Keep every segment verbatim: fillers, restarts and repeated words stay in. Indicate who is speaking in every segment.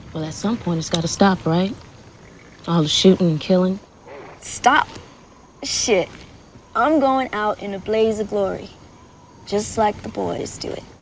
Speaker 1: Well, at some point, it's got to stop, right? All the shooting and killing.
Speaker 2: Stop? Shit. I'm going out in a blaze of glory, just like the boys do it.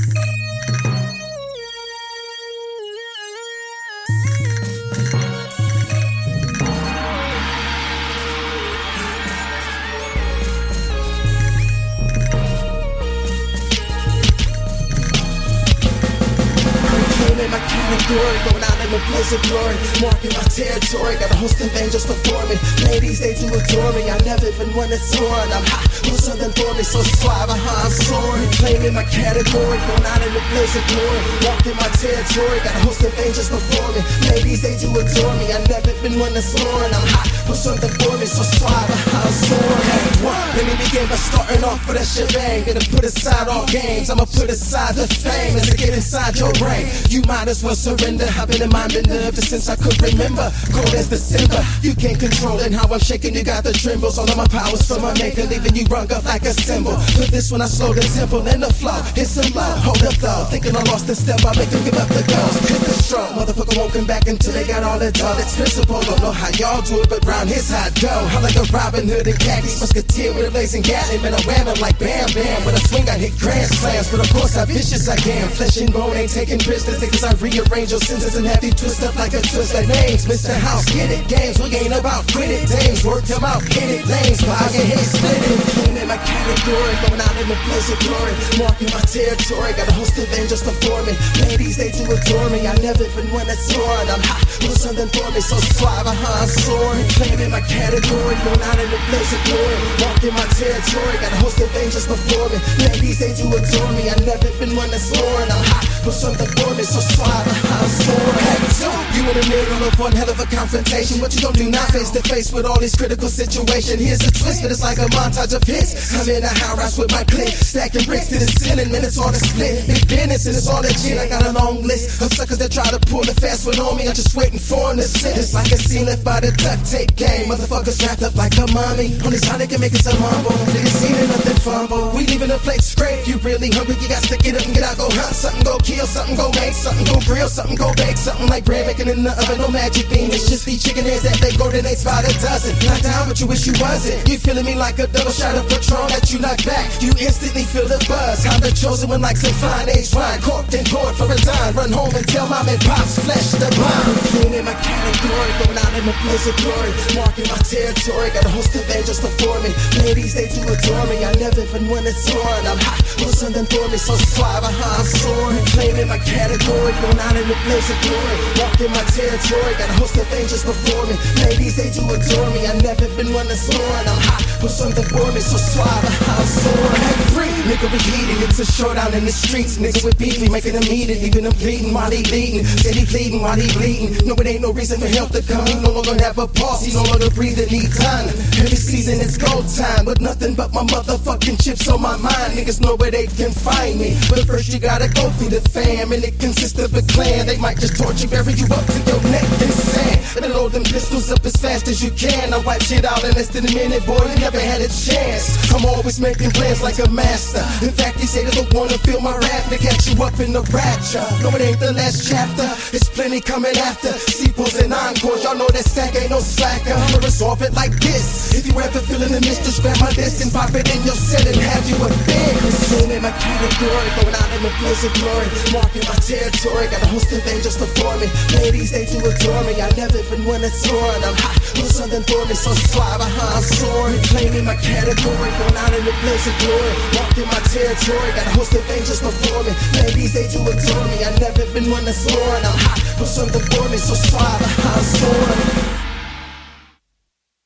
Speaker 3: My category, going out in a blaze of glory, marking my territory, got a host of angels before me. Ladies, they do adore me. I never been one that's torn. I'm hot, who's something for me, so suave, how I'm soaring. Claiming my category, going out in a blaze of glory, marking my territory, got a host of angels before me. Ladies, they do adore me. I never been one that's torn. I'm hot, who's something for me, so suave, how I'm soaring. Hey, one, let me begin by starting off with a shebang. Gonna put aside all games, I'ma put aside the fame as I get inside your brain. You might as well surrender. I've been in my bender ever since I could remember. Cold as December, you can't control it. How I'm shaking, you got the trembles. All of my powers from my maker, leaving you rung up like a cymbal. For this one, I slow the tempo and the flow. Hit some low, hold up though. Thinking I lost the step, I make them give up the ghost. Hit the stroke, motherfucker won't come back until they got all that all that's principle. Don't know how y'all do it, but round here's how it go. I like a Robin Hood and khakis, musketeer with a blazing gatling. Man, I wham him like bam bam. When I swing, I hit grand slams. But of course, how vicious I am. Flesh and bone ain't taking prisoners. Because I rearrange your sentences and have you twist up like a twist like names. Mister House, get it, games, we ain't about quit it. Dames, work them out, hit it, lanes, fire your head split it. Cleaning my category, going out in the place of glory, marking my territory, got a host of angels before me. Ladies, they do adore me, I never been one that's torn. I'm hot, little something for me, so suave, how I'm soaring. Claiming my category, going out in the place of glory, marking my territory, got a host of angels before me. Ladies, they do adore me, I never been one that's torn. I'm hot, little something for me, so suave, how I'm soaring. Hey, so you in the middle of one hell of a confrontation. What you gon' do now, face to face with all these critical situations? Here's a twist, but it's like a montage of hits. I'm in a high rise with my clique, stacking bricks to the ceiling, man, it's all the split. Big business and it's all legit. I got a long list of suckers that try to pull the fast one on me. I'm just waiting for them to sit. It's like a scene left by the duct tape game. Motherfuckers wrapped up like a mommy. Only Sonic can make it some humble. Niggas seen it, nothing fumble. We leaving the plate straight. If you really hungry, you got to get up and get out, go hunt something, go kill something, go make something, go grill something, go bake something like bread making in the oven. No magic bean, it's just these chicken heads that they golden eggs by the dozen. Not down, but you wish you wasn't. You feeling me like a double shot of Patron that you knock back. You instantly feel the buzz. I'm the chosen one like some fine aged wine, corked and poured for a dime. Run home and tell mom and pops, flesh the bomb. Cleaning my category, going out in the place of glory, marking my territory, got a host of angels before me. Ladies, they do adore me, I never been one that's torn. I'm hot, little something for me, so suave, how I'm soaring. Claiming my category, going out in the place of glory, walking my territory, got a host of angels before me. Ladies, they do adore me, I never been one that's torn. I'm hot, with something for me, so suave, how I'm soaring. Hey, free, nigga be heated, it's a showdown in the streets. Niggas with beef, we making them eat it, even them bleeding while he bleeding. Said he bleeding while he bleeding. No, it ain't no reason for help to come. He no longer have a pulse, he no longer breathing, need time. Every season it's go time, but nothing but my motherfucking chips on my mind. Niggas know where they can find me, but first you gotta go through the fam, and it consists of a clan. They might just torture, bury you up to your neck in sand. Better load them pistols up as fast as you can. I wipe shit out in less than a minute, boy, you never had a chance. I'm always making plans like a master. In fact, they say they don't wanna feel my rap, they catch you up in the rapture. No, it ain't the last chapter, it's plenty coming after. Sequels and encores, y'all know that sack ain't no slacker. I'ma resolve it like this. If you ever feeling the mistress, grab my disc and pop it in your set and have you a thing. Assuming my category, going out in the place of glory, marking my territory, got a host of angels before me. Ladies, they do adore me, I never been one that's torn. I'm hot, little something for me, so suave, how I'm soaring. Claiming my category, going out in the place of glory, walking my territory, got a host of angels before me. Ladies, they do adore me, I never been one that's torn. I'm hot, little something for me, so suave, how I'm soaring.